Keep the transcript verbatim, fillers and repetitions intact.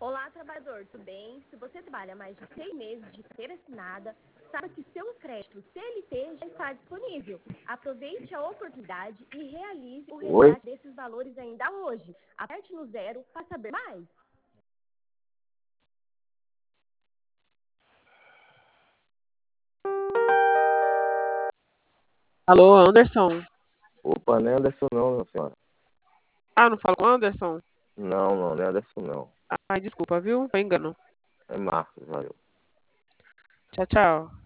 Olá, trabalhador, tudo bem? Se você trabalha mais de seis meses de carteira assinada, saiba que seu crédito C L T já está disponível. Aproveite a oportunidade e realize o Oi? resgate desses valores ainda hoje. Aperte no zero para saber mais. Alô, Anderson? Opa, não é Anderson não, minha senhora. Ah, não falo com o Anderson? Não, não, não é Anderson não. Ai, desculpa, viu? Foi engano. É Marcos, valeu. Tchau, tchau.